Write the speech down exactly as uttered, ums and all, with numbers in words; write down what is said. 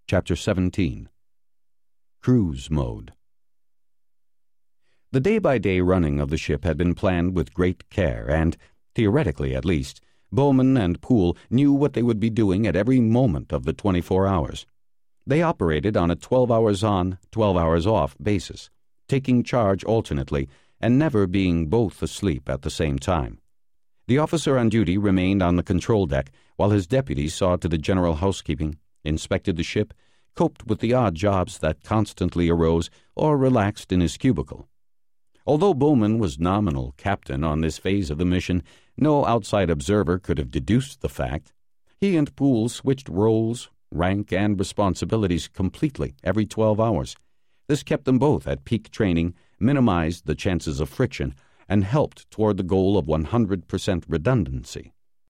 Chapter seventeen. Cruise Mode. The day-by-day running of the ship had been planned with great care, and, theoretically at least, Bowman and Poole knew what they would be doing at every moment of the twenty-four hours. They operated on a twelve hours on, twelve hours off basis, taking charge alternately and never being both asleep at the same time. The officer on duty remained on the control deck, while his deputy saw to the general housekeeping, inspected the ship, coped with the odd jobs that constantly arose, or relaxed in his cubicle. Although Bowman was nominal captain on this phase of the mission, no outside observer could have deduced the fact. He and Poole switched roles, rank, and responsibilities completely every twelve hours. This kept them both at peak training, minimized the chances of friction, and helped toward the goal of one hundred percent redundancy.